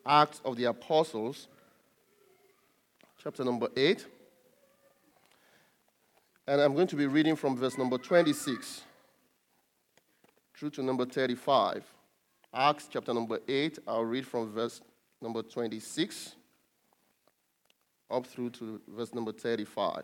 Acts of the Apostles, chapter number 8. And I'm going to be reading from verse number 26 through to number 35. Acts chapter number 8, I'll read from verse number 26 up through to verse number 35.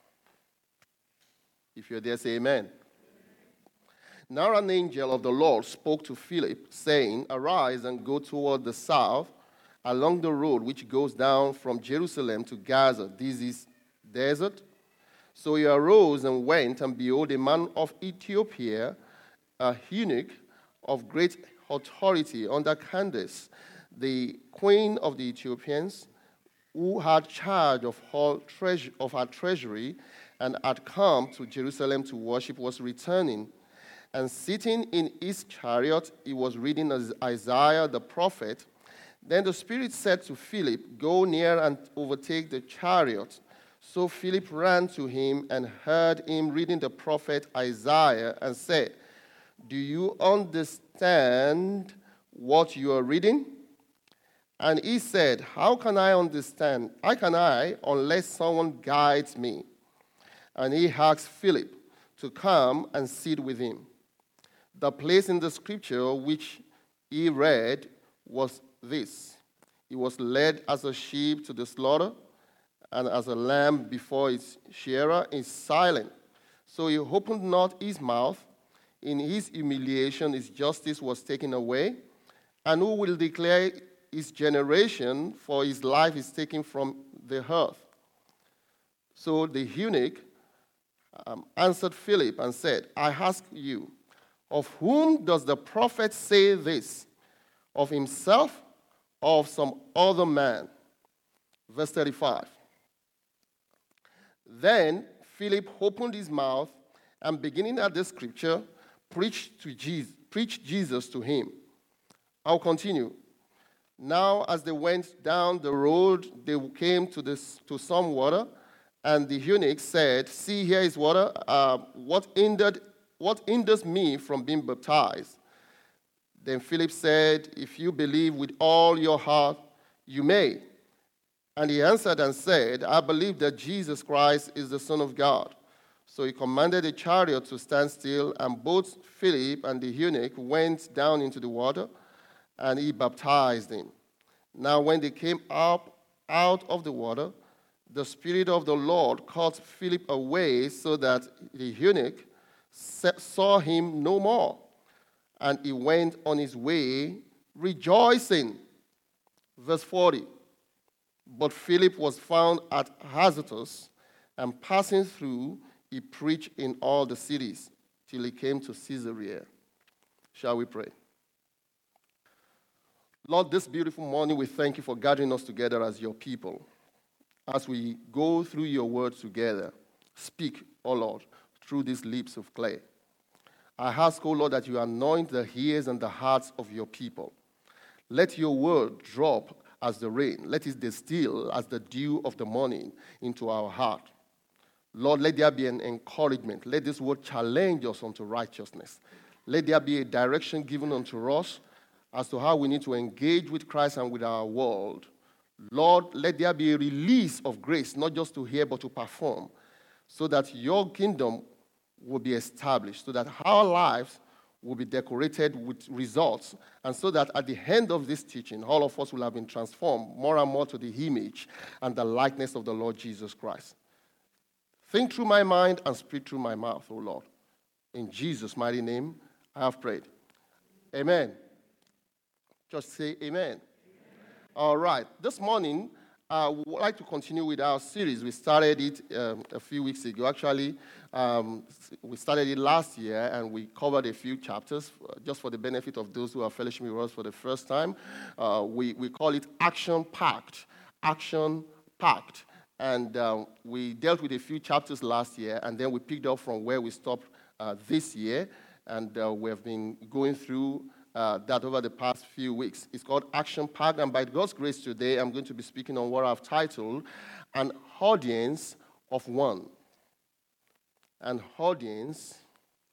If you're there, say amen. Now an angel of the Lord spoke to Philip, saying, Arise and go toward the south, along the road which goes down from Jerusalem to Gaza. This is desert. So he arose and went, and behold, a man of Ethiopia, a eunuch of great authority under Candace, the queen of the Ethiopians, who had charge of her treasury, and had come to Jerusalem to worship, was returning. And sitting in his chariot, he was reading Isaiah the prophet. Then the Spirit said to Philip, Go near and overtake the chariot. So Philip ran to him and heard him reading the prophet Isaiah and said, Do you understand what you are reading? And he said, How can I understand? How can I unless someone guides me? And he asked Philip to come and sit with him. The place in the scripture which he read was this: He was led as a sheep to the slaughter, and as a lamb before its shearer is silent. So he opened not his mouth. In his humiliation his justice was taken away. And who will declare his generation? For his life is taken from the earth. So the eunuch answered Philip and said, I ask you, of whom does the prophet say this? Of himself or of some other man? Verse 35. Then Philip opened his mouth and, beginning at the scripture, preached Jesus to him. I'll continue. Now, as they went down the road, they came to some water, and the eunuch said, See, here is water. What hinders me from being baptized? Then Philip said, If you believe with all your heart, you may. And he answered and said, I believe that Jesus Christ is the Son of God. So he commanded the chariot to stand still, and both Philip and the eunuch went down into the water, and he baptized him. Now when they came up out of the water, the Spirit of the Lord caught Philip away, so that the eunuch saw him no more. And he went on his way rejoicing. Verse 40. But Philip was found at Azotus, and passing through, he preached in all the cities till he came to Caesarea. Shall we pray? Lord, this beautiful morning we thank you for gathering us together as your people. As we go through your word together, speak, O Lord, through these lips of clay. I ask, O Lord, that you anoint the ears and the hearts of your people. Let your word drop as the rain. Let it distill as the dew of the morning into our heart. Lord, let there be an encouragement. Let this word challenge us unto righteousness. Let there be a direction given unto us as to how we need to engage with Christ and with our world. Lord, let there be a release of grace, not just to hear but to perform, so that your kingdom will be established, so that our lives will be decorated with results, and so that at the end of this teaching, all of us will have been transformed more and more to the image and the likeness of the Lord Jesus Christ. Think through my mind and speak through my mouth, O Lord. In Jesus' mighty name, I have prayed. Amen. Just say amen. Amen. All right. This morning, I would like to continue with our series. We started it a few weeks ago. Actually, we started it last year, and we covered a few chapters. Just for the benefit of those who are fellowshipping with us for the first time, we call it Action Packed. Action Packed. And we dealt with a few chapters last year, and then we picked up from where we stopped this year, and we have been going through that over the past few weeks. It's called Action Packed, and by God's grace today, I'm going to be speaking on what I've titled An Audience of One. An Audience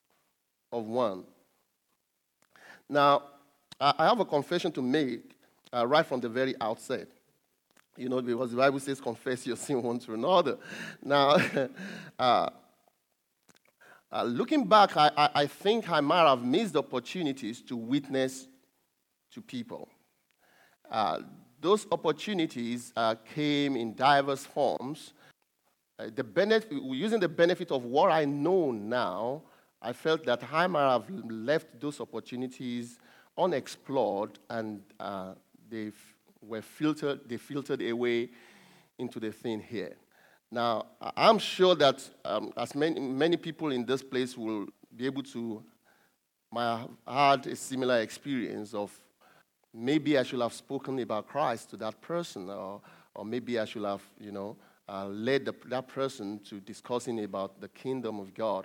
of One. Now, I have a confession to make. right from the very outset. Because the Bible says, confess your sin one to another. Now, looking back, I think I might have missed opportunities to witness to people. Those opportunities came in diverse forms. Using the benefit of what I know now, I felt that I might have left those opportunities unexplored, and they filtered away into the thing here. Now, I'm sure that as many people in this place will be able to might have had a similar experience of maybe I should have spoken about Christ to that person, or maybe I should have, led that person to discussing about the kingdom of God.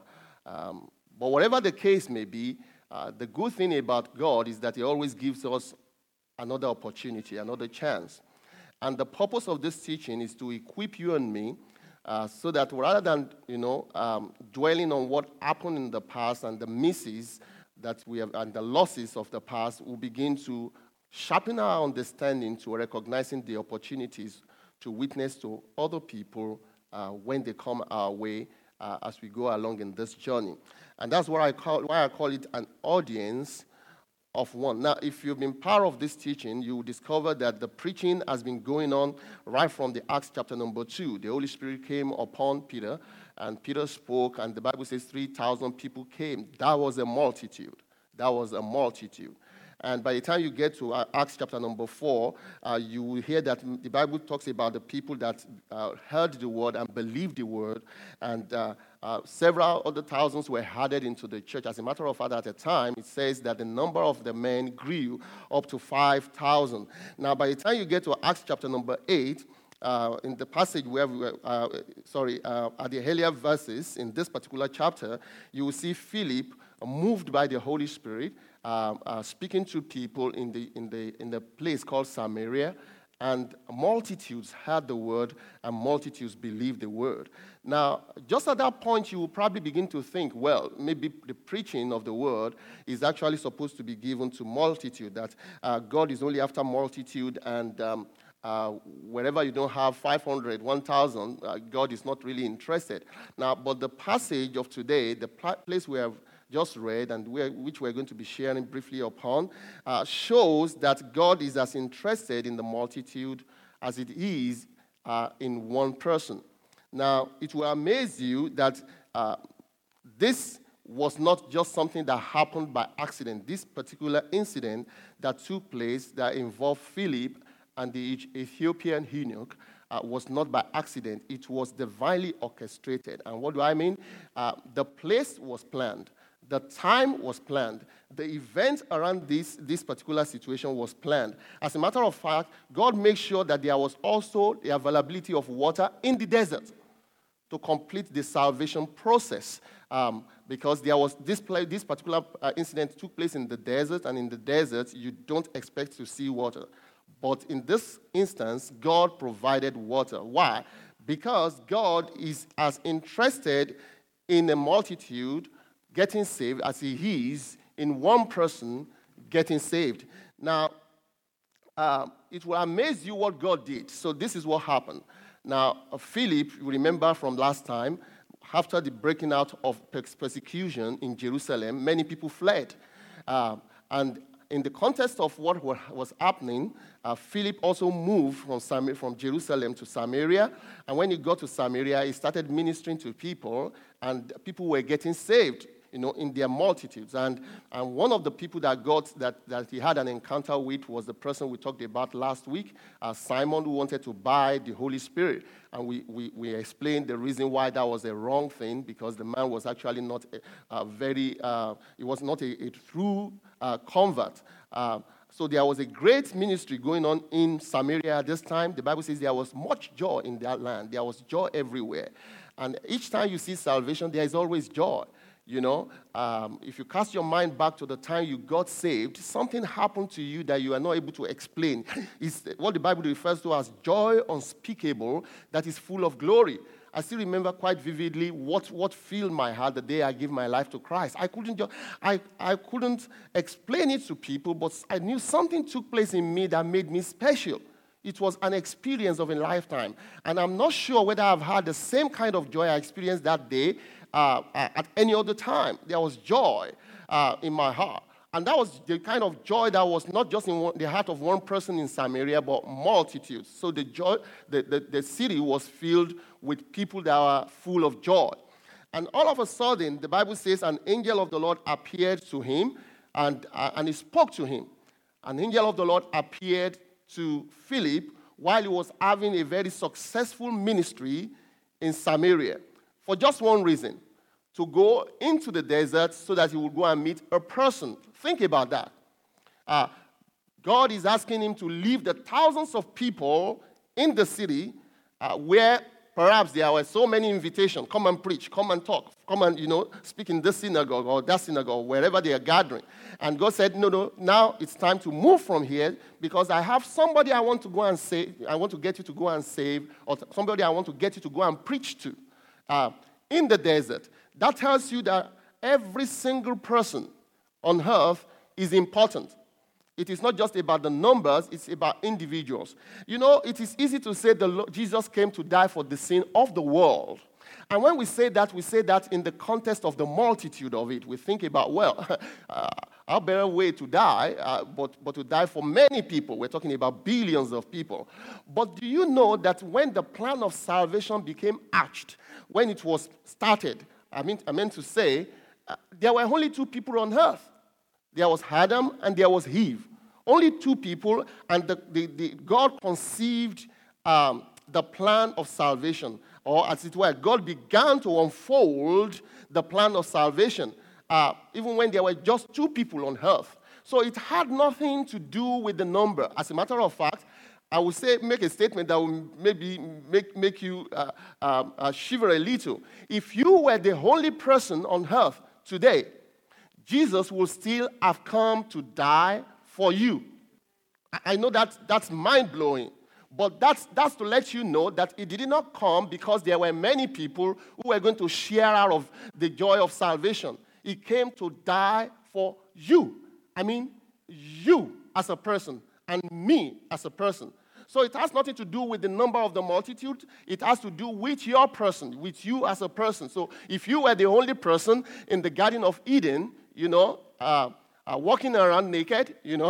But whatever the case may be, the good thing about God is that He always gives us another opportunity, another chance. And the purpose of this teaching is to equip you and me so that rather than, dwelling on what happened in the past and the misses that we have and the losses of the past, we'll begin to sharpen our understanding to recognizing the opportunities to witness to other people when they come our way as we go along in this journey. And that's why I call it an audience of one. Now, if you've been part of this teaching, you will discover that the preaching has been going on right from the Acts chapter number 2. The Holy Spirit came upon Peter, and Peter spoke, and the Bible says 3,000 people came. That was a multitude. That was a multitude. And by the time you get to Acts chapter number 4, you will hear that the Bible talks about the people that heard the word and believed the word, and several other thousands were added into the church. As a matter of fact, at the time, it says that the number of the men grew up to 5,000. Now, by the time you get to Acts chapter number 8, in the passage where we were, at the earlier verses in this particular chapter, you will see Philip moved by the Holy Spirit, speaking to people in the place called Samaria, and multitudes heard the word, and multitudes believed the word. Now, just at that point, you will probably begin to think, well, maybe the preaching of the word is actually supposed to be given to multitude, that God is only after multitude, and wherever you don't have 500, 1,000, God is not really interested. Now, but the passage of today, the place we have just read, and which we're going to be sharing briefly upon, shows that God is as interested in the multitude as it is in one person. Now, it will amaze you that this was not just something that happened by accident. This particular incident that took place that involved Philip and the Ethiopian eunuch was not by accident. It was divinely orchestrated. And what do I mean? The place was planned. The time was planned. The event around this particular situation was planned. As a matter of fact, God made sure that there was also the availability of water in the desert to complete the salvation process. Because there was this particular incident took place in the desert, and in the desert, you don't expect to see water. But in this instance, God provided water. Why? Because God is as interested in a multitude getting saved as He is in one person getting saved. Now, it will amaze you what God did. So this is what happened. Now, Philip, you remember from last time, after the breaking out of persecution in Jerusalem, many people fled. And in the context of what was happening, Philip also moved from Jerusalem to Samaria. And when he got to Samaria, he started ministering to people, and people were getting saved, in their multitudes. And one of the people that he had an encounter with was the person we talked about last week, Simon, who wanted to buy the Holy Spirit. And we explained the reason why that was a wrong thing, because the man was actually not he was not a true convert. So there was a great ministry going on in Samaria at this time. The Bible says there was much joy in that land. There was joy everywhere. And each time you see salvation, there is always joy. If you cast your mind back to the time you got saved, something happened to you that you are not able to explain. It's what the Bible refers to as joy unspeakable that is full of glory. I still remember quite vividly what filled my heart the day I gave my life to Christ. I couldn't explain it to people, but I knew something took place in me that made me special. It was an experience of a lifetime. And I'm not sure whether I've had the same kind of joy I experienced that day at any other time. There was joy in my heart. And that was the kind of joy that was not just in the heart of one person in Samaria, but multitudes. So the city was filled with people that were full of joy. And all of a sudden, the Bible says an angel of the Lord appeared to him, and he spoke to him. An angel of the Lord appeared to Philip while he was having a very successful ministry in Samaria for just one reason: to go into the desert so that he would go and meet a person. Think about that. God is asking him to leave the thousands of people in the city where perhaps there were so many invitations. Come and preach, come and talk, come and, speak in this synagogue or that synagogue, wherever they are gathering. And God said, no, now it's time to move from here because I have somebody I want to go and save. I want to get you to go and save, or somebody I want to get you to go and preach to in the desert. That tells you that every single person on earth is important. It is not just about the numbers, it's about individuals. It is easy to say Jesus came to die for the sin of the world. And when we say that in the context of the multitude of it. We think about, how better way to die, but to die for many people. We're talking about billions of people. But do you know that when the plan of salvation became hatched, when it was started, I meant to say, there were only two people on earth. There was Adam and there was Eve. Only two people, and God conceived the plan of salvation. Or as it were, God began to unfold the plan of salvation, even when there were just two people on earth. So it had nothing to do with the number. As a matter of fact, I would make a statement that will maybe make you shiver a little. If you were the only person on earth today, Jesus will still have come to die for you. I know that's mind-blowing, but that's to let you know that it did not come because there were many people who were going to share out of the joy of salvation. He came to die for you. You as a person and me as a person. So it has nothing to do with the number of the multitude. It has to do with your person, with you as a person. So if you were the only person in the Garden of Eden, walking around naked,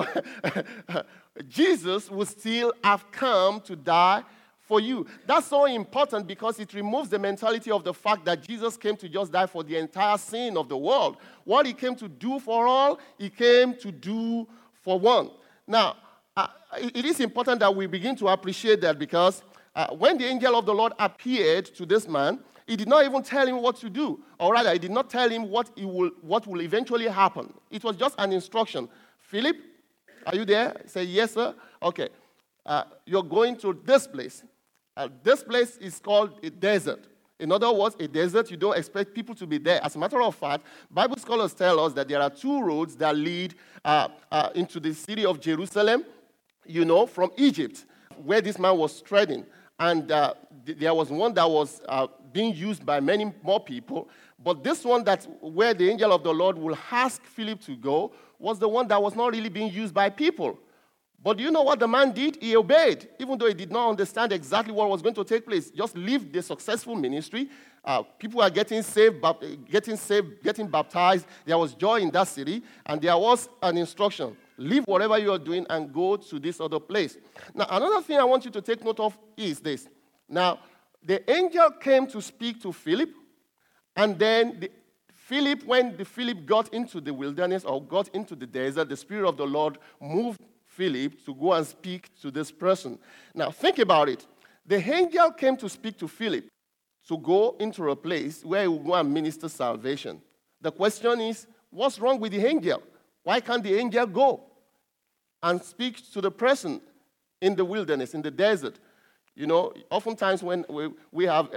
Jesus would still have come to die for you. That's so important because it removes the mentality of the fact that Jesus came to just die for the entire sin of the world. What he came to do for all, he came to do for one. Now, it is important that we begin to appreciate that because when the angel of the Lord appeared to this man, he did not even tell him what to do. Or rather, he did not tell him what will eventually happen. It was just an instruction. Philip, are you there? Say, yes, sir. Okay. You're going to this place. This place is called a desert. In other words, a desert, you don't expect people to be there. As a matter of fact, Bible scholars tell us that there are two roads that lead into the city of Jerusalem, from Egypt, where this man was treading. And there was one that was being used by many more people. But this one where the angel of the Lord will ask Philip to go was the one that was not really being used by people. But do you know what the man did? He obeyed, even though he did not understand exactly what was going to take place. Just lived the successful ministry. People are getting saved, getting baptized. There was joy in that city, and there was an instruction. Leave whatever you are doing and go to this other place. Now, another thing I want you to take note of is this. Now, the angel came to speak to Philip, and then when Philip got into the wilderness or got into the desert, the Spirit of the Lord moved Philip to go and speak to this person. Now, think about it. The angel came to speak to Philip to go into a place where he will go and minister salvation. The question is, what's wrong with the angel? Why can't the angel go and speak to the person in the wilderness, in the desert? Oftentimes when we have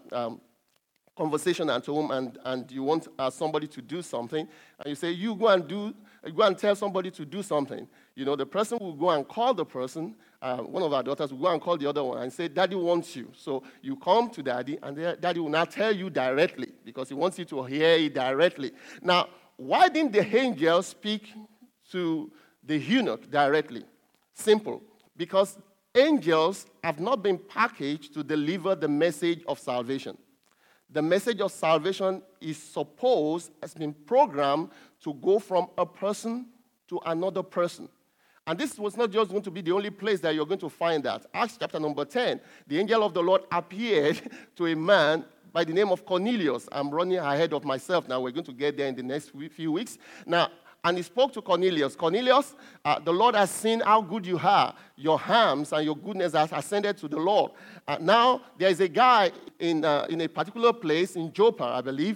conversation at home and you want somebody to do something, and you say, you go and tell somebody to do something. The person will go and call the person one of our daughters will go and call the other one and say, Daddy wants you. So you come to Daddy, and Daddy will now tell you directly because he wants you to hear it directly. Now, why didn't the angel speak to the eunuch directly? Simple. Because angels have not been packaged to deliver the message of salvation. The message of salvation has been programmed to go from a person to another person. And this was not just going to be the only place that you're going to find that. Acts chapter number 10, the angel of the Lord appeared to a man by the name of Cornelius. I'm running ahead of myself now. We're going to get there in the next few weeks. Now, and he spoke to Cornelius. Cornelius, the Lord has seen how good you are. Your harms and your goodness has ascended to the Lord. Now, there is a guy in a particular place in Joppa, I believe.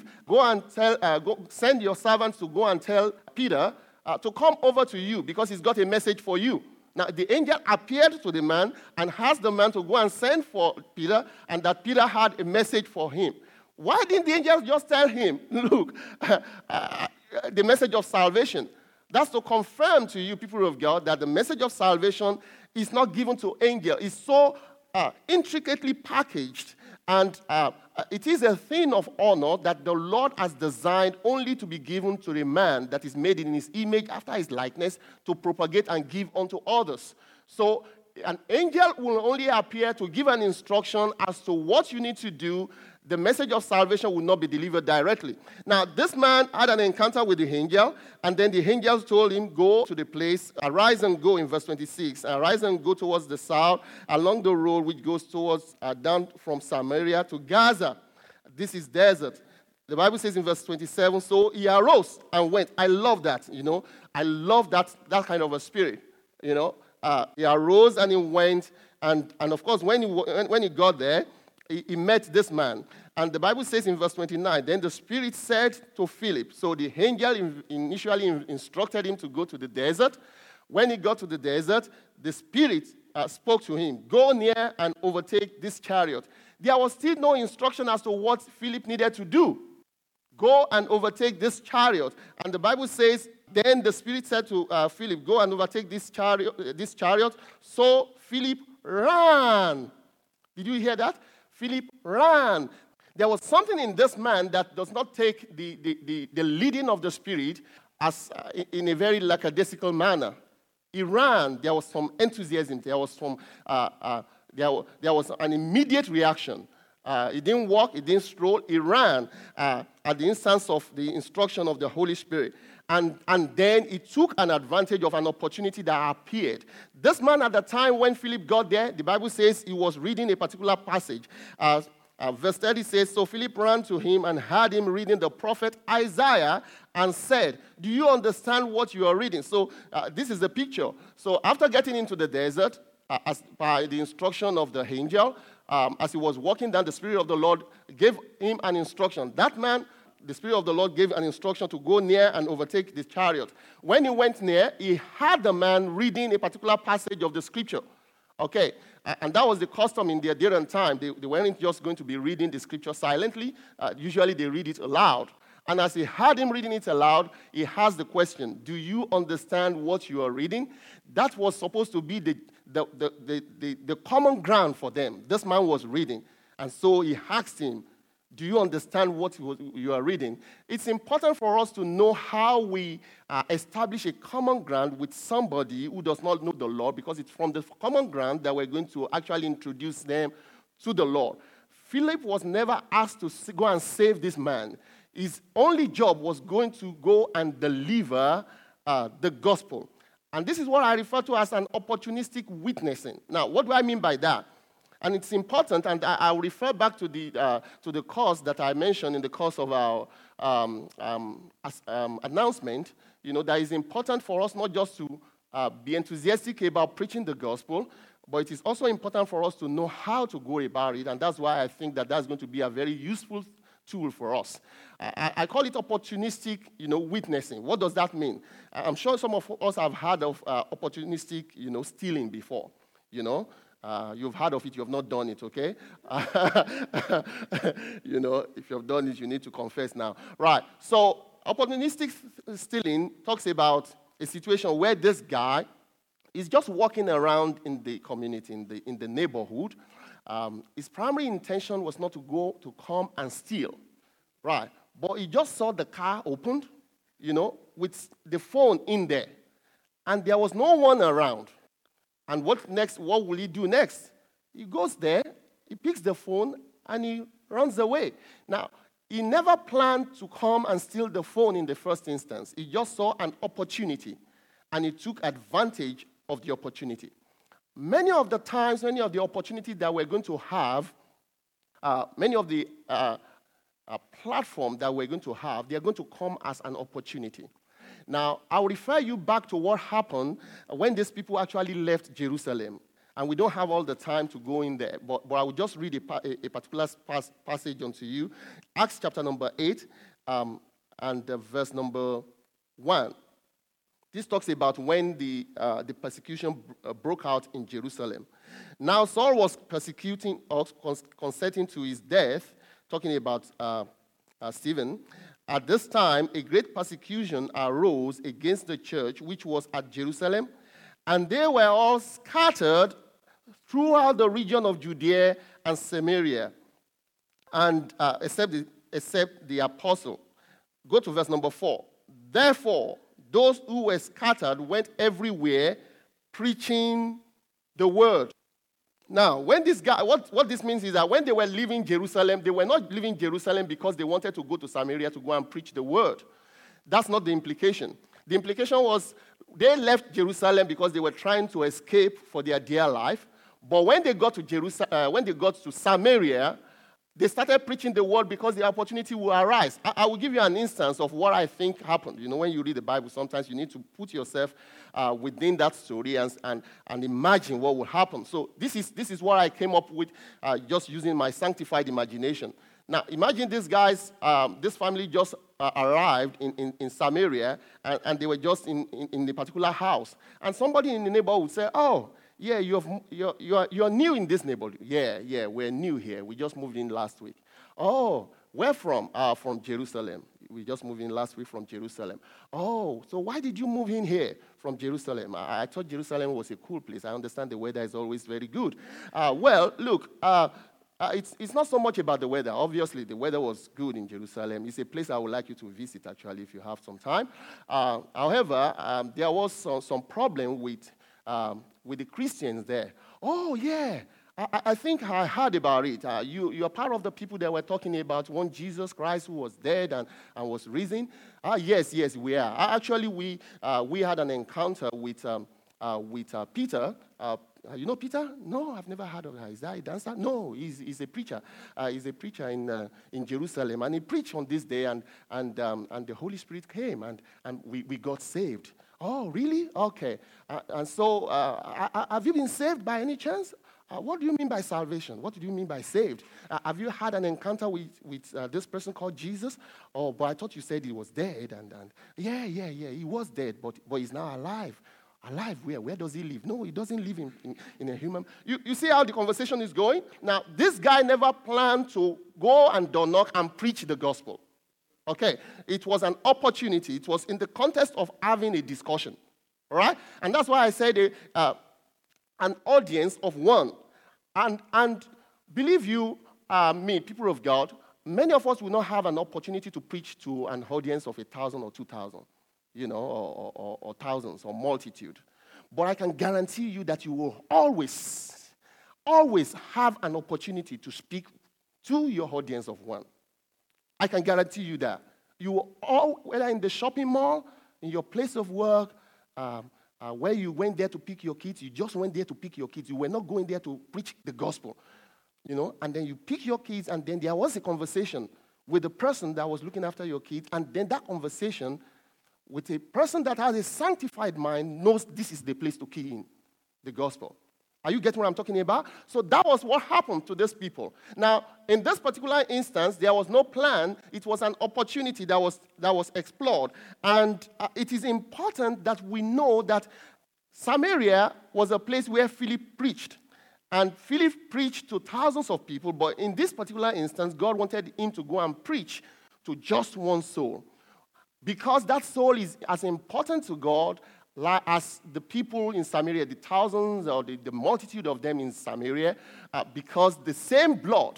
Send your servants to go and tell Peter to come over to you because he's got a message for you. Now, the angel appeared to the man and asked the man to go and send for Peter, and that Peter had a message for him. Why didn't the angel just tell him, look, the message of salvation? That's to confirm to you, people of God, that the message of salvation is not given to angels. It's so intricately packaged, and it is a thing of honor that the Lord has designed only to be given to the man that is made in his image after his likeness to propagate and give unto others. So an angel will only appear to give an instruction as to what you need to do. The message of salvation will not be delivered directly. Now, this man had an encounter with the angel, and then the angel told him, go to the place, arise and go, in verse 26. Arise and go towards the south, along the road which goes towards, down from Samaria to Gaza. This is desert. The Bible says in verse 27, so he arose and went. I love that, I love that kind of a spirit, He arose and he went, and of course, when he got there, he met this man. And the Bible says in verse 29, then the Spirit said to Philip, so the angel initially instructed him to go to the desert. When he got to the desert, the Spirit spoke to him, go near and overtake this chariot. There was still no instruction as to what Philip needed to do. Go and overtake this chariot. And the Bible says, then the Spirit said to Philip, go and overtake this chariot. So Philip ran. Did you hear that? Philip ran. There was something in this man that does not take the leading of the Spirit as in a very lackadaisical manner. He ran. There was some enthusiasm. There was there was an immediate reaction. He didn't walk. He didn't stroll. He ran at the instance of the instruction of the Holy Spirit. And then he took an advantage of an opportunity that appeared. This man, at the time when Philip got there, the Bible says he was reading a particular passage. Verse 30 says, so Philip ran to him and heard him reading the prophet Isaiah and said, do you understand what you are reading? So this is the picture. So after getting into the desert, by the instruction of the angel, as he was walking down, the Spirit of the Lord gave him an instruction. That man, the Spirit of the Lord gave an instruction to go near and overtake the chariot. When he went near, he heard the man reading a particular passage of the scripture. Okay, and that was the custom in their day time. They weren't just going to be reading the scripture silently. Usually they read it aloud. And as he heard him reading it aloud, he asked the question, do you understand what you are reading? That was supposed to be the common ground for them. This man was reading. And so he asked him, do you understand what you are reading? It's important for us to know how we establish a common ground with somebody who does not know the Lord, because it's from the common ground that we're going to actually introduce them to the Lord. Philip was never asked to go and save this man. His only job was going to go and deliver the gospel. And this is what I refer to as an opportunistic witnessing. Now, what do I mean by that? And it's important, and I'll refer back to the course that I mentioned in the course of our announcement, that is important for us not just to be enthusiastic about preaching the gospel, but it is also important for us to know how to go about it, and that's why I think that that's going to be a very useful tool for us. I call it opportunistic, witnessing. What does that mean? I'm sure some of us have heard of opportunistic, stealing before, You've heard of it, you have not done it, okay? If you have done it, you need to confess now. Right, so opportunistic stealing talks about a situation where this guy He's just walking around in the community, in the neighborhood. His primary intention was not to come and steal, right? But he just saw the car opened, with the phone in there. And there was no one around. And what next? What will he do next? He goes there, he picks the phone, and he runs away. Now, he never planned to come and steal the phone in the first instance. He just saw an opportunity, and he took advantage of the opportunity. Many of the times, many of the opportunities that we're going to have, many of the platforms that we're going to have, they're going to come as an opportunity. Now, I'll refer you back to what happened when these people actually left Jerusalem. And we don't have all the time to go in there, but I will just read a particular passage onto you. Acts chapter number 8 and verse number 1. This talks about when the persecution broke out in Jerusalem. Now, Saul was persecuting or consenting to his death, talking about Stephen. At this time, a great persecution arose against the church, which was at Jerusalem, and they were all scattered throughout the region of Judea and Samaria, and except the apostle. Go to verse number 4. Therefore, those who were scattered went everywhere preaching the word. Now, when this guy, what this means is that when they were leaving Jerusalem, they were not leaving Jerusalem because they wanted to go to Samaria to go and preach the word. That's not the implication. The implication was they left Jerusalem because they were trying to escape for their dear life. But when they got to Samaria, they started preaching the word because the opportunity will arise. I will give you an instance of what I think happened. When you read the Bible, sometimes you need to put yourself within that story and imagine what will happen. So this is what I came up with just using my sanctified imagination. Now, imagine these guys, this family just arrived in Samaria, and they were just in the particular house. And somebody in the neighborhood would say, oh, yeah, you're new in this neighborhood. Yeah, we're new here. We just moved in last week. Oh, where from? From Jerusalem. We just moved in last week from Jerusalem. Oh, so why did you move in here from Jerusalem? I thought Jerusalem was a cool place. I understand the weather is always very good. Well, look, it's not so much about the weather. Obviously, the weather was good in Jerusalem. It's a place I would like you to visit, actually, if you have some time. However, there was some problem with the Christians there. Oh, yeah, I think I heard about it. You're part of the people that were talking about one Jesus Christ who was dead and was risen. Yes, we are. Actually, we had an encounter with Peter. You know Peter? No, I've never heard of him. Is that a dancer? No, he's a preacher. He's a preacher in Jerusalem, and he preached on this day, and the Holy Spirit came, and we got saved. Oh, really? Okay. And so, have you been saved by any chance? What do you mean by salvation? What do you mean by saved? Have you had an encounter with this person called Jesus? Oh, but I thought you said he was dead. And yeah, he was dead, but he's now alive. Alive where? Where does he live? No, he doesn't live in a human. You see how the conversation is going? Now, this guy never planned to go and door knock and preach the gospel. Okay, it was an opportunity. It was in the context of having a discussion, all right? And that's why I said an audience of one. And believe you me, people of God, many of us will not have an opportunity to preach to an audience of 1,000 or 2,000, or thousands or multitude. But I can guarantee you that you will always have an opportunity to speak to your audience of one. I can guarantee you that. You will all, whether in the shopping mall, in your place of work, where you went there to pick your kids, you just went there to pick your kids. You were not going there to preach the gospel, and then you pick your kids, and then there was a conversation with the person that was looking after your kids, and then that conversation with a person that has a sanctified mind knows this is the place to key in the gospel. Are you getting what I'm talking about? So that was what happened to these people. Now, in this particular instance, there was no plan. It was an opportunity that was explored. And it is important that we know that Samaria was a place where Philip preached. And Philip preached to thousands of people, but in this particular instance, God wanted him to go and preach to just one soul. Because that soul is as important to God as the people in Samaria, the thousands or the multitude of them in Samaria, because the same blood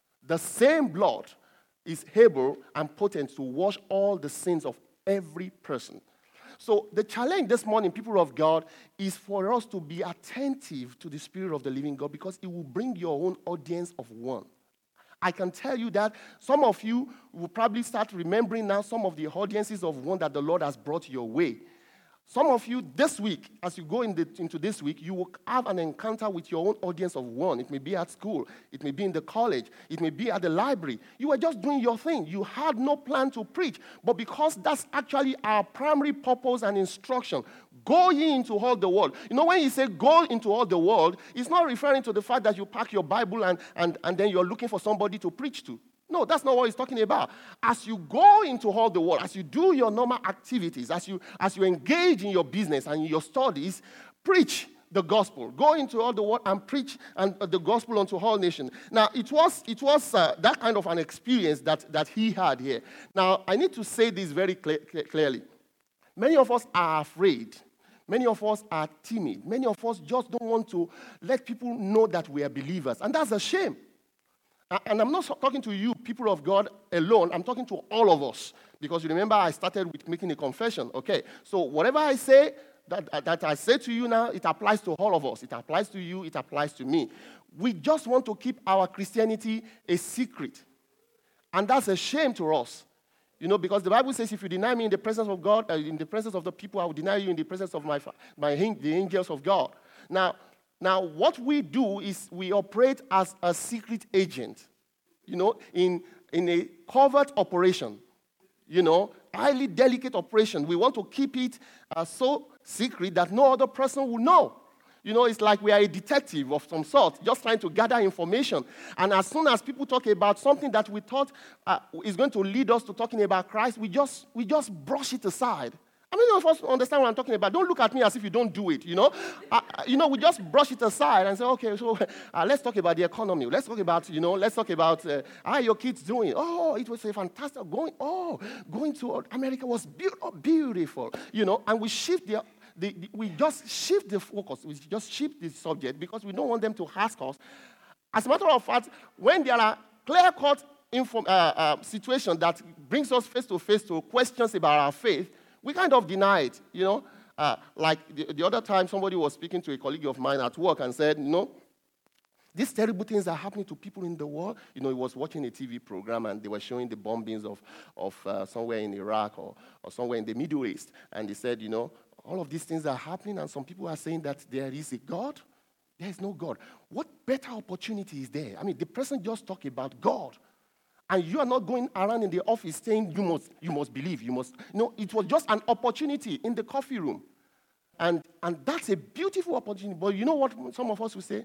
is able and potent to wash all the sins of every person. So the challenge this morning, people of God, is for us to be attentive to the Spirit of the living God, because it will bring your own audience of one. I can tell you that some of you will probably start remembering now some of the audiences of one that the Lord has brought your way. Some of you this week, as you go into this week, you will have an encounter with your own audience of one. It may be at school. It may be in the college. It may be at the library. You were just doing your thing. You had no plan to preach. But because that's actually our primary purpose and instruction, go ye into all the world. You know, when you say go into all the world, it's not referring to the fact that you pack your Bible and then you're looking for somebody to preach to. No, that's not what he's talking about. As you go into all the world, as you do your normal activities, as you engage in your business and in your studies, preach the gospel. Go into all the world and preach the gospel unto all nations. Now, it was that kind of an experience that he had here. Now, I need to say this very clearly. Many of us are afraid. Many of us are timid. Many of us just don't want to let people know that we are believers. And that's a shame. And I'm not talking to you, people of God, alone. I'm talking to all of us. Because you remember I started with making a confession. Okay, so whatever I say, that I say to you now, it applies to all of us. It applies to you. It applies to me. We just want to keep our Christianity a secret. And that's a shame to us. You know, because the Bible says if you deny me in the presence of God, in the presence of the people, I will deny you in the presence of the angels of God. Now, what we do is we operate as a secret agent, you know, in a covert operation, you know, highly delicate operation. We want to keep it so secret that no other person will know. You know, it's like we are a detective of some sort, just trying to gather information. And as soon as people talk about something that we thought is going to lead us to talking about Christ, we just brush it aside. How many of us understand what I'm talking about? Don't look at me as if you don't do it, you know. We just brush it aside and say, okay, so let's talk about the economy. Let's talk about how your kids doing. Oh, it was a fantastic going to America was beautiful, you know. And we shift we just shift the focus. We just shift the subject because we don't want them to ask us. As a matter of fact, when there are clear-cut situations that brings us face to face to questions about our faith, we kind of deny it, you know. Like the other time, somebody was speaking to a colleague of mine at work and said, you know, these terrible things are happening to people in the world. You know, he was watching a TV program and they were showing the bombings of somewhere in Iraq or somewhere in the Middle East. And they said, you know, all of these things are happening and some people are saying that there is a God. There is no God. What better opportunity is there? I mean, the person just talked about God. And you are not going around in the office saying you must believe, you must. No, it was just an opportunity in the coffee room. And that's a beautiful opportunity. But you know what some of us will say?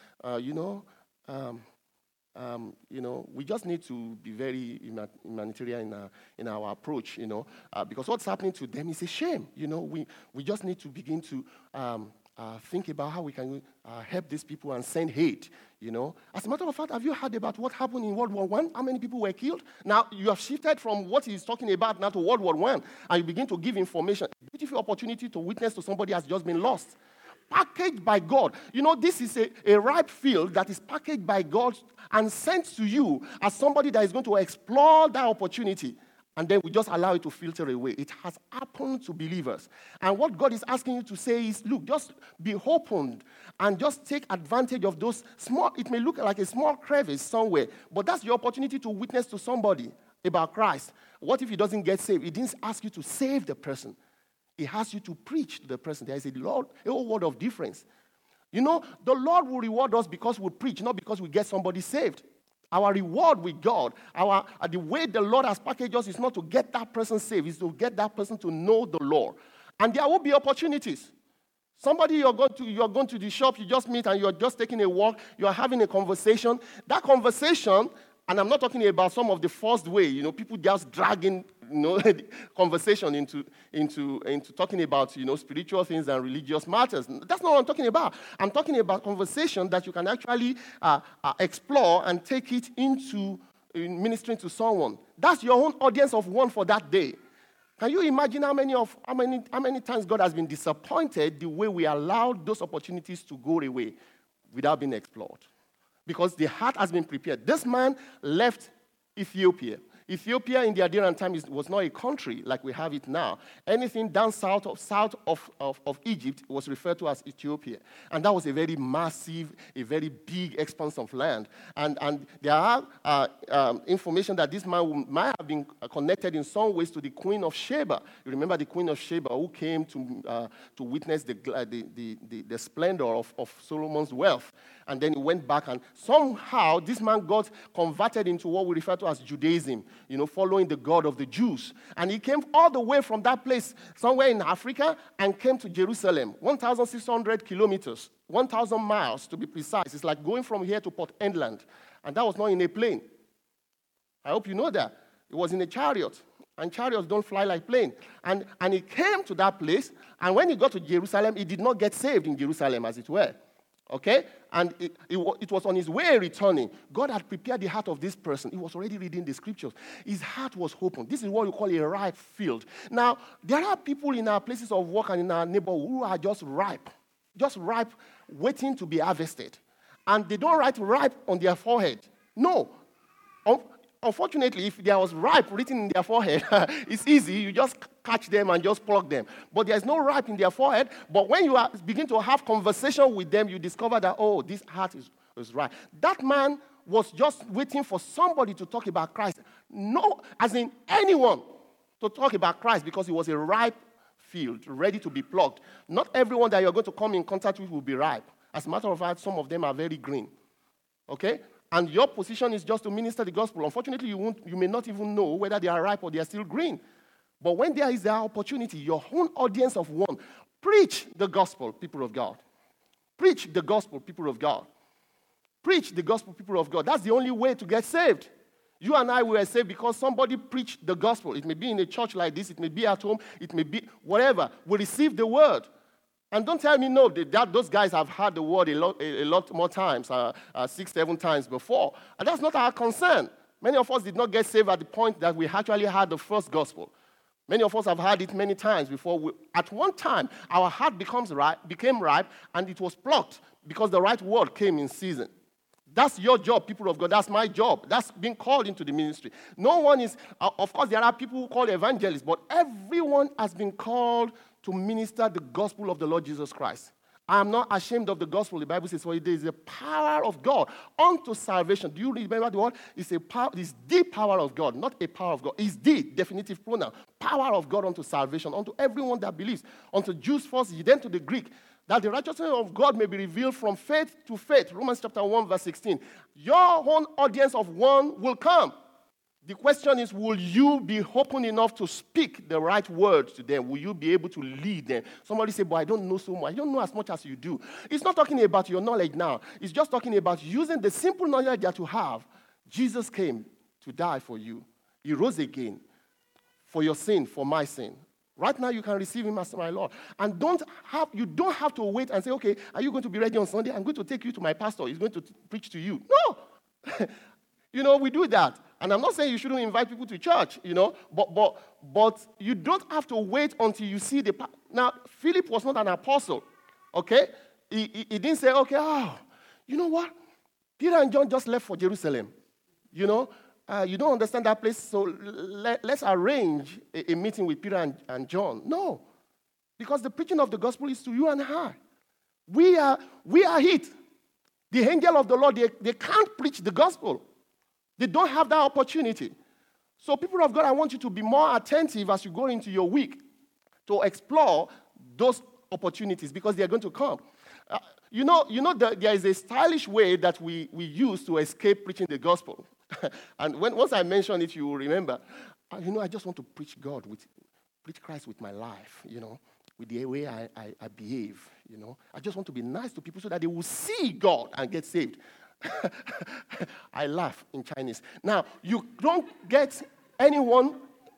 We just need to be very humanitarian in our approach, you know, because what's happening to them is a shame. You know, we just need to begin to think about how we can help these people and send hate, you know. As a matter of fact, have you heard about what happened in World War I? How many people were killed? Now, you have shifted from what he's talking about now to World War I, and you begin to give information. A beautiful opportunity to witness to somebody has just been lost. Packaged by God. You know, this is a ripe field that is packaged by God and sent to you as somebody that is going to explore that opportunity. And then we just allow it to filter away. It has happened to believers. And what God is asking you to say is, look, just be opened and just take advantage of those small, it may look like a small crevice somewhere, but that's your opportunity to witness to somebody about Christ. What if he doesn't get saved? He didn't ask you to save the person. He asks you to preach to the person. There is a whole word of difference. You know, the Lord will reward us because we preach, not because we get somebody saved. Our reward with God, the way the Lord has packaged us is not to get that person saved, it's to get that person to know the Lord. And there will be opportunities. Somebody you're going to the shop, you just meet and you're just taking a walk, you're having a conversation. That conversation, and I'm not talking about some of the forced way, you know, people just dragging, you know, conversation into talking about, you know, spiritual things and religious matters. That's not what I'm talking about. I'm talking about conversation that you can actually explore and take it into ministering to someone. That's your own audience of one for that day. Can you imagine how many times God has been disappointed the way we allowed those opportunities to go away without being explored? Because the heart has been prepared. This man left Ethiopia. Ethiopia in the Adrian time was not a country like we have it now. Anything down south of Egypt was referred to as Ethiopia. And that was a very massive, a very big expanse of land. And there are information that this man might have been connected in some ways to the Queen of Sheba. You remember the Queen of Sheba who came to witness the splendor of Solomon's wealth. And then he went back, and somehow this man got converted into what we refer to as Judaism, following the God of the Jews. And he came all the way from that place, somewhere in Africa, and came to Jerusalem, 1,600 kilometers, 1,000 miles to be precise. It's like going from here to Port Endland. And that was not in a plane. I hope you know that. It was in a chariot. And chariots don't fly like planes. And he came to that place, and when he got to Jerusalem, he did not get saved in Jerusalem, as it were. Okay? And it was on his way returning. God had prepared the heart of this person. He was already reading the scriptures. His heart was open. This is what we call a ripe field. Now, there are people in our places of work and in our neighborhood who are just ripe, waiting to be harvested. And they don't write ripe on their forehead. No. Unfortunately, if there was ripe written in their forehead, it's easy. You just catch them and just pluck them. But there's no ripe in their forehead. But when you begin to have conversation with them, you discover that, this heart is right. That man was just waiting for somebody to talk about Christ. No, as in anyone to talk about Christ, because it was a ripe field, ready to be plucked. Not everyone that you're going to come in contact with will be ripe. As a matter of fact, some of them are very green. Okay? And your position is just to minister the gospel. Unfortunately, you may not even know whether they are ripe or they are still green. But when there is the opportunity, your own audience of one, preach the gospel, people of God. Preach the gospel, people of God. Preach the gospel, people of God. That's the only way to get saved. You and I were saved because somebody preached the gospel. It may be in a church like this. It may be at home. It may be whatever. We receive the word. And don't tell me, no, those guys have heard the word a lot more times, 6, 7 times before. And that's not our concern. Many of us did not get saved at the point that we actually had the first gospel. Many of us have heard it many times before. At one time, our heart became ripe, and it was plucked because the right word came in season. That's your job, people of God. That's my job. That's being called into the ministry. No one is, of course, there are people who call evangelists, but everyone has been called to minister the gospel of the Lord Jesus Christ. I am not ashamed of the gospel. The Bible says, for it is the power of God unto salvation. Do you remember the word? It's the power of God, not a power of God. It's the definitive pronoun. Power of God unto salvation, unto everyone that believes, unto Jews first, then to the Greek, that the righteousness of God may be revealed from faith to faith. Romans chapter 1, verse 16. Your own audience of one will come. The question is, will you be open enough to speak the right words to them? Will you be able to lead them? Somebody say, but I don't know so much. I don't know as much as you do. It's not talking about your knowledge now. It's just talking about using the simple knowledge that you have. Jesus came to die for you. He rose again for your sin, for my sin. Right now, you can receive him as my Lord. And you don't have to wait and say, okay, are you going to be ready on Sunday? I'm going to take you to my pastor. He's going to preach to you. No. We do that. And I'm not saying you shouldn't invite people to church, but you don't have to wait until you see the... Now, Philip was not an apostle, okay? He didn't say, okay, you know what? Peter and John just left for Jerusalem, you don't understand that place, so let's arrange a meeting with Peter and John. No, because the preaching of the gospel is to you and I. We are it. The angel of the Lord, they can't preach the gospel. They don't have that opportunity. So people of God, I want you to be more attentive as you go into your week to explore those opportunities because they are going to come. There is a stylish way that we use to escape preaching the gospel. And once I mention it, you will remember, I just want to preach Christ with my life, with the way I behave, I just want to be nice to people so that they will see God and get saved. I laugh in Chinese. Now, you don't get anyone,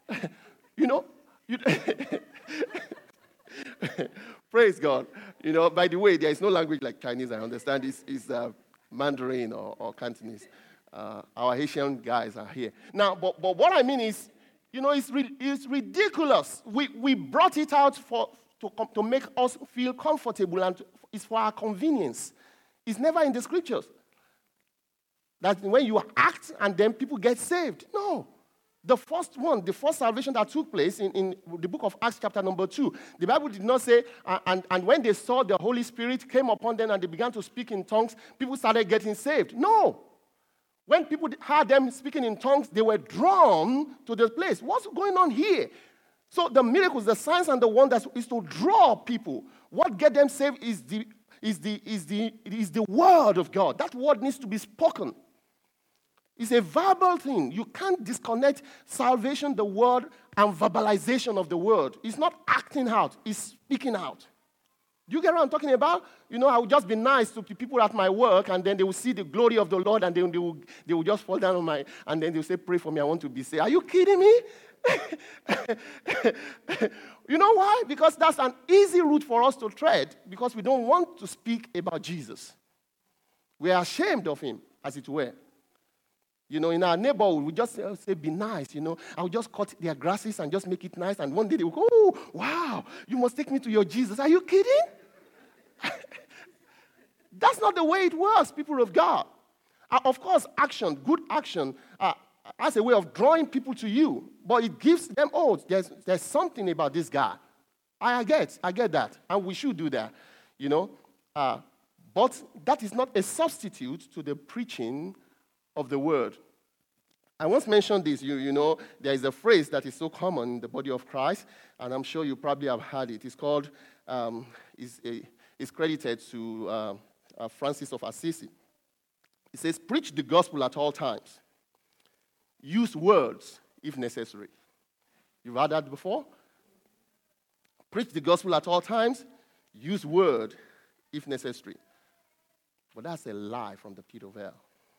praise God. By the way, there is no language like Chinese, I understand. It's Mandarin or Cantonese. Our Asian guys are here. Now, but what I mean is, It's ridiculous. We brought it out to make us feel comfortable, and it's for our convenience. It's never in the scriptures that when you act and then people get saved. No. The first salvation that took place in the book of Acts chapter number 2, the Bible did not say, and when they saw the Holy Spirit came upon them and they began to speak in tongues, people started getting saved. No. When people heard them speaking in tongues, they were drawn to the place. What's going on here? So the miracles, the signs, and the wonders is to draw people. What get them saved is the word of God. That word needs to be spoken. It's a verbal thing. You can't disconnect salvation, the word, and verbalization of the word. It's not acting out. It's speaking out. Do you get what I'm talking about? I would just be nice to people at my work, and then they will see the glory of the Lord, and then they will just fall down on and then they'll say, pray for me, I want to be saved. Are you kidding me? You know why? Because that's an easy route for us to tread, because we don't want to speak about Jesus. We are ashamed of him, as it were. In our neighborhood, we just say, be nice, I'll just cut their grasses and just make it nice, and one day they will go, oh, wow, you must take me to your Jesus. Are you kidding? That's not the way it works, people of God. Of course, good action, as a way of drawing people to you, but it gives them, there's something about this guy. I get that, and we should do that, but that is not a substitute to the preaching of the word. I once mentioned this, there is a phrase that is so common in the body of Christ, and I'm sure you probably have heard it. It's called, it's credited to Francis of Assisi. It says, preach the gospel at all times. Use words if necessary. You've heard that before? Preach the gospel at all times. Use word if necessary. But that's a lie from the pit of hell.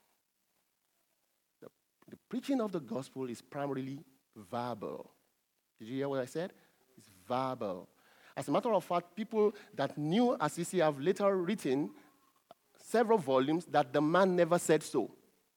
The preaching of the gospel is primarily verbal. Did you hear what I said? It's verbal. As a matter of fact, people that knew Assisi have later written several volumes that the man never said so.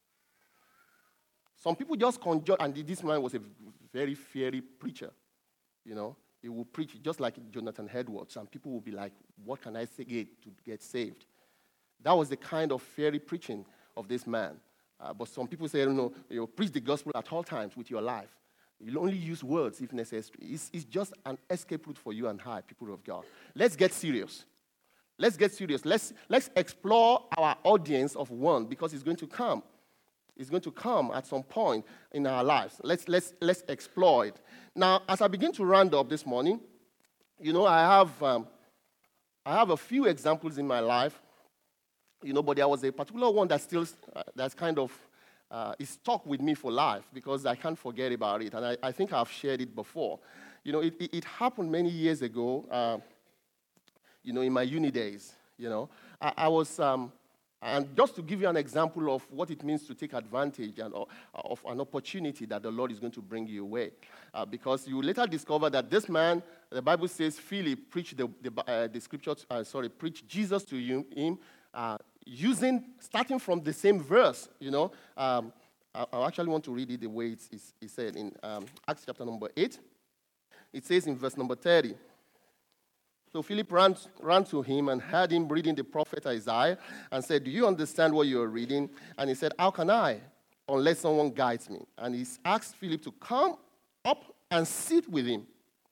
Some people just conjure, and this man was a very fiery preacher. He would preach just like Jonathan Edwards, and people would be like, what can I say to get saved? That was the kind of fiery preaching of this man. But some people say, preach the gospel at all times with your life. You'll only use words if necessary. It's just an escape route for you and I, people of God. Let's get serious. Let's get serious. Let's explore our audience of one, because it's going to come. It's going to come at some point in our lives. Let's explore it. Now, as I begin to round up this morning, I have a few examples in my life. But there was a particular one that that's kind of is stuck with me for life, because I can't forget about it, and I think I've shared it before. It happened many years ago. In my uni days. I was, and just to give you an example of what it means to take advantage of an opportunity that the Lord is going to bring you away, because you later discover that this man, the Bible says, Philip preached the scripture. Preached Jesus to him. Starting from the same verse, I actually want to read it the way it's said in Acts chapter number 8. It says in verse number 30. So Philip ran to him and heard him reading the prophet Isaiah and said, do you understand what you are reading? And he said, how can I, unless someone guides me? And he asked Philip to come up and sit with him.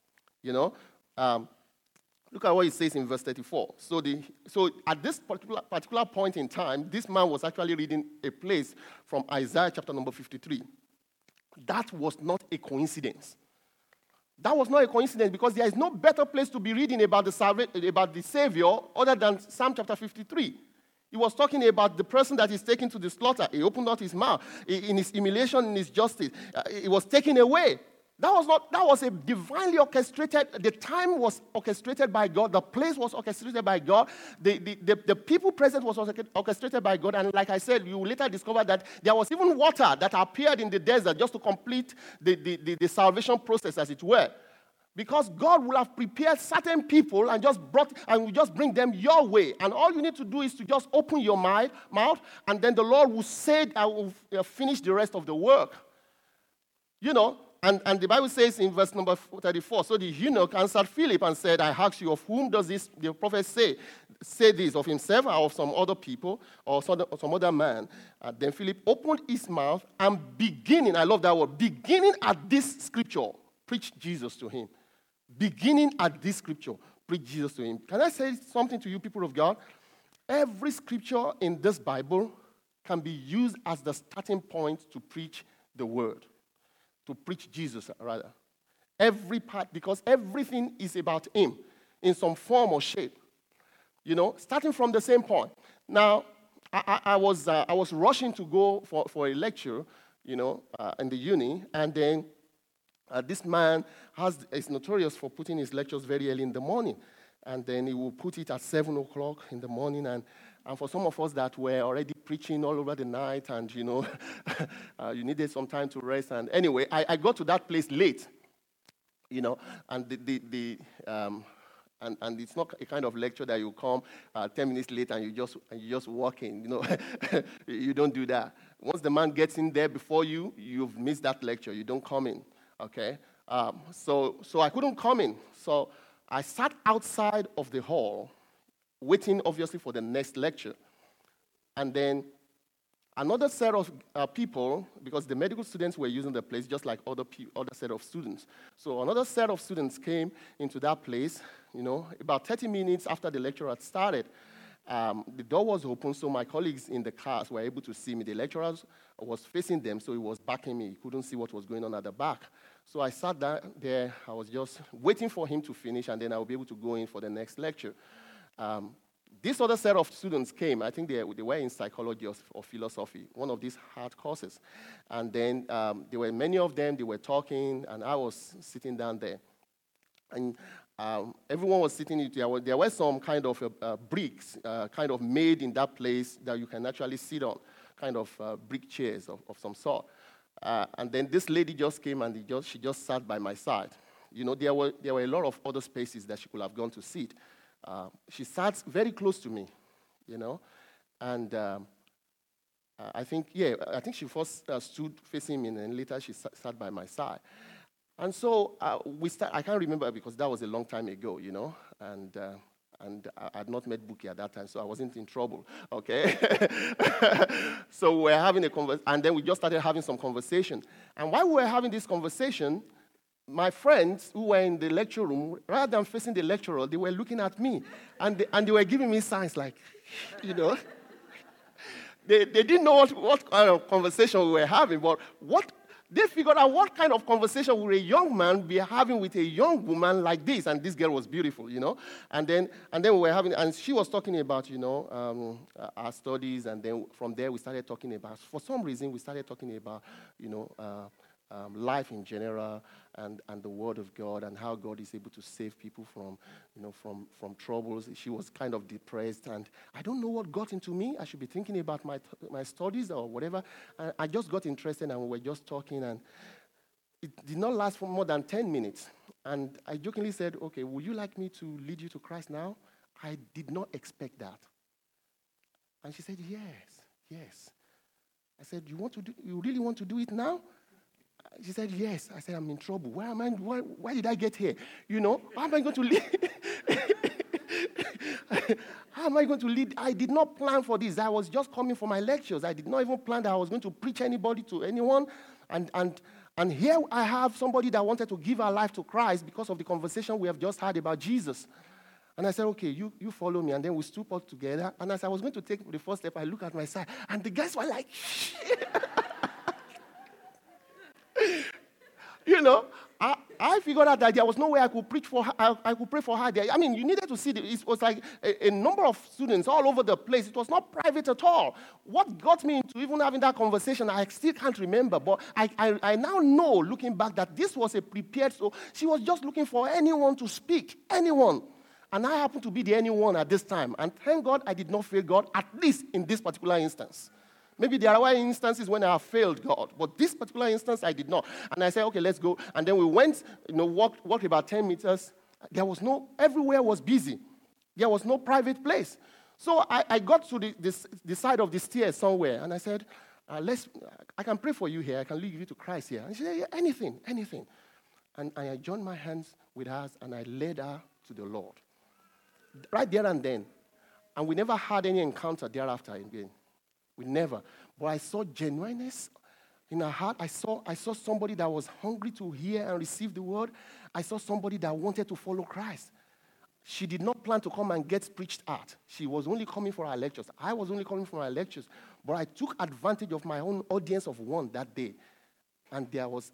Look at what he says in verse 34. So at this particular point in time, this man was actually reading a place from Isaiah chapter number 53. That was not a coincidence. That was not a coincidence, because there is no better place to be reading about the Savior other than Psalm chapter 53. He was talking about the person that is taken to the slaughter. He opened not his mouth. In his humiliation, in his justice, he was taken away. That was a divinely orchestrated, the time was orchestrated by God, the place was orchestrated by God, the people present was orchestrated by God, and like I said, you will later discover that there was even water that appeared in the desert just to complete the salvation process, as it were. Because God will have prepared certain people and will just bring them your way. And all you need to do is to just open your mouth, and then the Lord will say, I will finish the rest of the work. And And the Bible says in verse number 34, so the eunuch answered Philip and said, I ask you, of whom does the prophet say this, of himself or of some other people or some other man? Then Philip opened his mouth and I love that word, beginning at this scripture, preached Jesus to him. Beginning at this scripture, preach Jesus to him. Can I say something to you, people of God? Every scripture in this Bible can be used as the starting point to preach the word, to preach Jesus, rather. Every part, because everything is about him in some form or shape. Starting from the same point. Now, I was rushing to go for a lecture, in the uni, and then this man is notorious for putting his lectures very early in the morning. And then he will put it at 7 o'clock in the morning. And for some of us that were already preaching all over the night and, you needed some time to rest. And anyway, I got to that place late, and and it's not a kind of lecture that you come 10 minutes late and you just walk in, You don't do that. Once the man gets in there before you, you've missed that lecture. You don't come in. Okay, so I couldn't come in. So I sat outside of the hall, waiting obviously for the next lecture. And then another set of people, because the medical students were using the place just like other set of students. So another set of students came into that place, about 30 minutes after the lecture had started. The door was open, so my colleagues in the class were able to see me. The lecturer was facing them, so he was backing me. He couldn't see what was going on at the back. So I sat down there. I was just waiting for him to finish, and then I would be able to go in for the next lecture. This other set of students came. I think they were in psychology or philosophy, one of these hard courses. And then there were many of them. They were talking, and I was sitting down there. And everyone was sitting. There were some kind of bricks kind of made in that place that you can actually sit on, kind of brick chairs of some sort. And then this lady just came and she just sat by my side. There were a lot of other spaces that she could have gone to sit. She sat very close to me, and I think she first stood facing me, and then later she sat by my side. And so I can't remember because that was a long time ago, and I had not met Buki at that time, so I wasn't in trouble, okay? So we were having a conversation, and then we just started having some conversation. And while we were having this conversation, my friends who were in the lecture room, rather than facing the lecturer, they were looking at me, and they were giving me signs like, They didn't know what kind of conversation we were having, but they figured out what kind of conversation would a young man be having with a young woman like this, and this girl was beautiful, And then we were having, and she was talking about, our studies, and then from there we started talking about, for some reason we started talking about, life in general, and the Word of God, and how God is able to save people from troubles. She was kind of depressed, and I don't know what got into me. I should be thinking about my studies or whatever. I just got interested, and we were just talking, and it did not last for more than 10 minutes. And I jokingly said, okay, would you like me to lead you to Christ now? I did not expect that. And she said, yes. I said, you really want to do it now? She said, yes. I said, I'm in trouble. Why did I get here? How am I going to lead? How am I going to lead? I did not plan for this. I was just coming for my lectures. I did not even plan that I was going to preach anybody to anyone. And here I have somebody that wanted to give her life to Christ because of the conversation we have just had about Jesus. And I said, okay, you follow me. And then we stood up together. And as I was going to take the first step, I looked at my side. And the guys were like, I figured out that there was no way I could preach for her. I could pray for her there. I mean, you needed to see it was like a number of students all over the place. It was not private at all. What got me into even having that conversation, I still can't remember. But I now know, looking back, that this was a prepared. So she was just looking for anyone to speak, anyone. And I happened to be the anyone at this time. And thank God I did not fail God, at least in this particular instance. Maybe there are instances when I have failed God, but this particular instance I did not. And I said, okay, let's go. And then we went, walked about 10 meters. Everywhere was busy. There was no private place. So I got to the side of the stairs somewhere, and I said, I can pray for you here. I can lead you to Christ here. And she said, yeah, anything. And I joined my hands with hers, and I led her to the Lord. Right there and then. And we never had any encounter thereafter again. We never. But I saw genuineness in her heart. I saw somebody that was hungry to hear and receive the word. I saw somebody that wanted to follow Christ. She did not plan to come and get preached at. She was only coming for her lectures. I was only coming for my lectures. But I took advantage of my own audience of one that day. And there was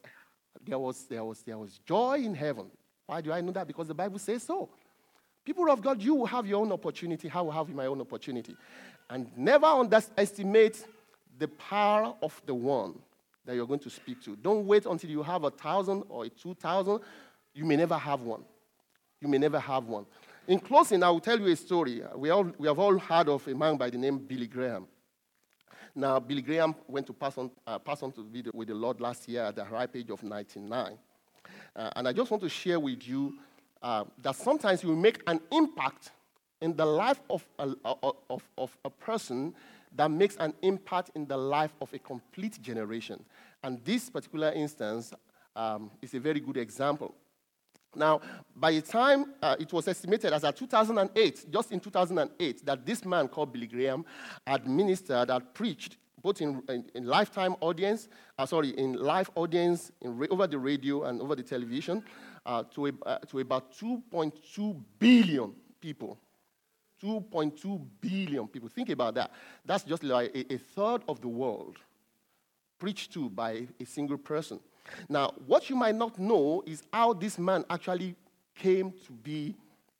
joy in heaven. Why do I know that? Because the Bible says so. People of God, you will have your own opportunity. I will have my own opportunity. And never underestimate the power of the one that you're going to speak to. Don't wait until you have 1,000 or 2,000. You may never have one. You may never have one. In closing, I will tell you a story. We have all heard of a man by the name Billy Graham. Now, Billy Graham went to pass on to be with the Lord last year at the ripe age of 99. And I just want to share with you that sometimes you make an impact in the life of a person that makes an impact in the life of a complete generation. And this particular instance is a very good example. Now, by the time it was estimated as at 2008, just in 2008, that this man called Billy Graham had ministered, had preached, both in lifetime audience, in live audience, over the radio and over the television, to about 2.2 billion people. 2.2 billion people. Think about that. That's just like a third of the world preached to by a single person. Now, what you might not know is how this man actually came to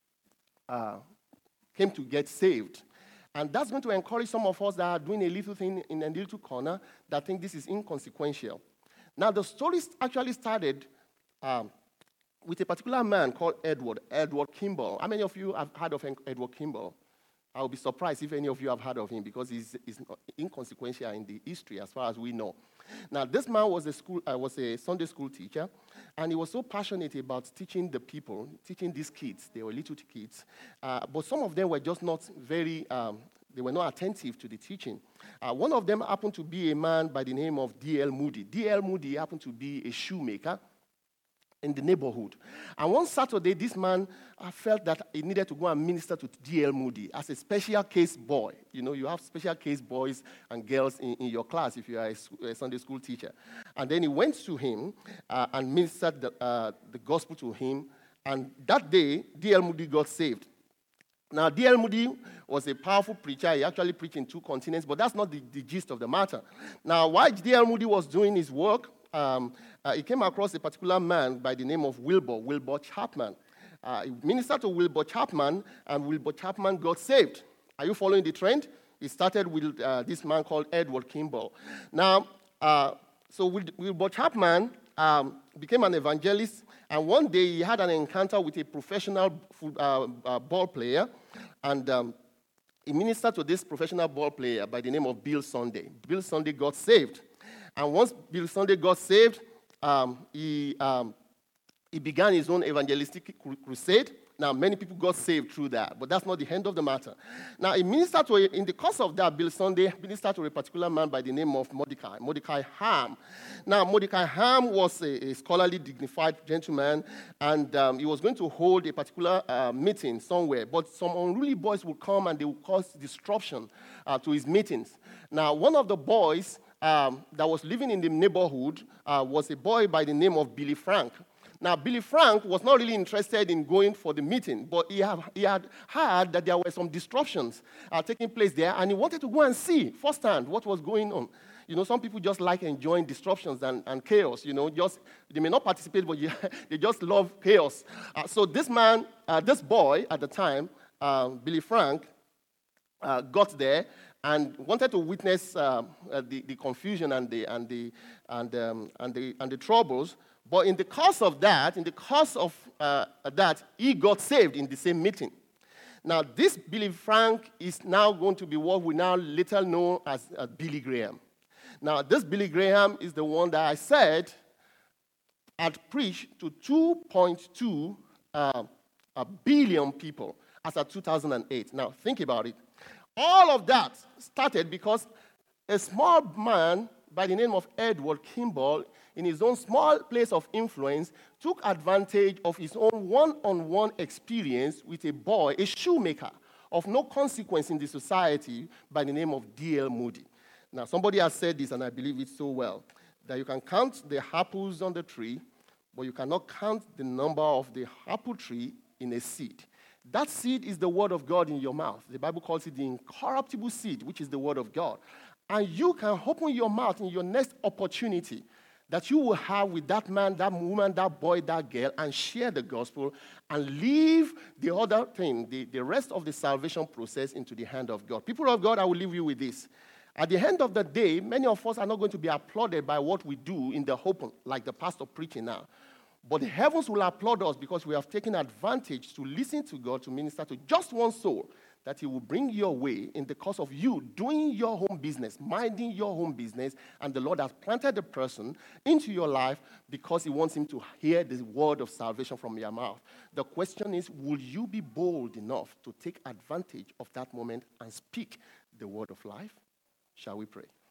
get saved. And that's going to encourage some of us that are doing a little thing in a little corner that think this is inconsequential. Now, the story actually started with a particular man called Edward Kimball. How many of you have heard of Edward Kimball? I'll be surprised if any of you have heard of him because he's inconsequential in the history as far as we know. Now, this man was a Sunday school teacher, and he was so passionate about teaching the people, teaching these kids. They were little kids, but some of them were just not very, they were not attentive to the teaching. One of them happened to be a man by the name of D.L. Moody. D.L. Moody happened to be a shoemaker in the neighborhood. And one Saturday, this man felt that he needed to go and minister to D.L. Moody as a special case boy. You know, you have special case boys and girls in your class if you are a Sunday school teacher. And then he went to him and ministered the gospel to him. And that day, D.L. Moody got saved. Now, D.L. Moody was a powerful preacher. He actually preached in 2 continents, but that's not the gist of the matter. Now, while D.L. Moody was doing his work, he came across a particular man by the name of Wilbur Chapman. He ministered to Wilbur Chapman, and Wilbur Chapman got saved. Are you following the trend? It started with this man called Edward Kimball. Now, so Wilbur Chapman became an evangelist, and one day he had an encounter with a professional ball player, and he ministered to this professional ball player by the name of Bill Sunday. Bill Sunday got saved. And once Bill Sunday got saved, he began his own evangelistic crusade. Now, many people got saved through that, but that's not the end of the matter. Now, in the course of that, Bill Sunday ministered to a particular man by the name of Mordecai Ham. Now, Mordecai Ham was a scholarly, dignified gentleman, and he was going to hold a particular meeting somewhere, but some unruly boys would come and they would cause disruption to his meetings. Now, one of the boys that was living in the neighborhood was a boy by the name of Billy Frank. Now, Billy Frank was not really interested in going for the meeting, but he had heard that there were some disruptions taking place there, and he wanted to go and see firsthand what was going on. You know, some people just like enjoying disruptions and chaos. You know, they may not participate, but they just love chaos. So this boy at the time, Billy Frank, got there and wanted to witness the confusion and the troubles. But in the course of that, he got saved in the same meeting. Now, this Billy Frank is now going to be what we now later know as Billy Graham. Now, this Billy Graham is the one that I said had preached to 2.2 billion people as of 2008. Now, think about it. All of that started because a small man by the name of Edward Kimball, in his own small place of influence, took advantage of his own one-on-one experience with a boy, a shoemaker, of no consequence in the society by the name of D.L. Moody. Now, somebody has said this, and I believe it so well, that you can count the apples on the tree, but you cannot count the number of the apple tree in a seed. That seed is the word of God in your mouth. The Bible calls it the incorruptible seed, which is the word of God. And you can open your mouth in your next opportunity that you will have with that man, that woman, that boy, that girl, and share the gospel and leave the other thing, the rest of the salvation process into the hand of God. People of God, I will leave you with this. At the end of the day, many of us are not going to be applauded by what we do in the open, like the pastor preaching now. But the heavens will applaud us because we have taken advantage to listen to God, to minister to just one soul that he will bring your way in the course of you doing your home business, minding your home business, and the Lord has planted the person into your life because he wants him to hear the word of salvation from your mouth. The question is, will you be bold enough to take advantage of that moment and speak the word of life? Shall we pray?